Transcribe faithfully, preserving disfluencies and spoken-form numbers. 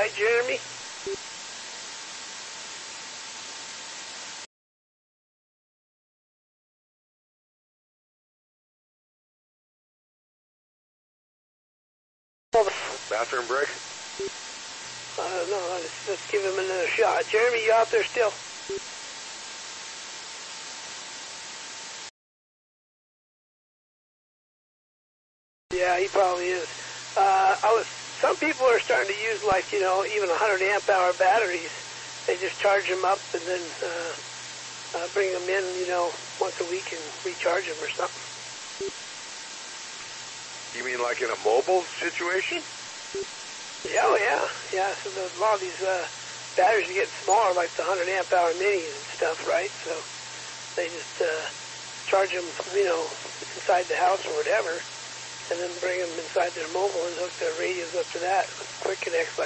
right, Jeremy? Bathroom break? I don't know. Let's, let's give him another shot. Jeremy, you out there still? Yeah, he probably is. Uh, I was. Some people are starting to use, like, you know, even one hundred amp hour batteries. They just charge them up and then uh, uh, bring them in, you know, once a week and recharge them or something. You mean like in a mobile situation? Yeah, oh yeah, yeah. So the, a lot of these uh, batteries are getting smaller, like the one hundred amp hour minis and stuff, right? So they just uh, charge them, you know, inside the house or whatever, and then bring them inside their mobile and hook their radios up to that with quick connects like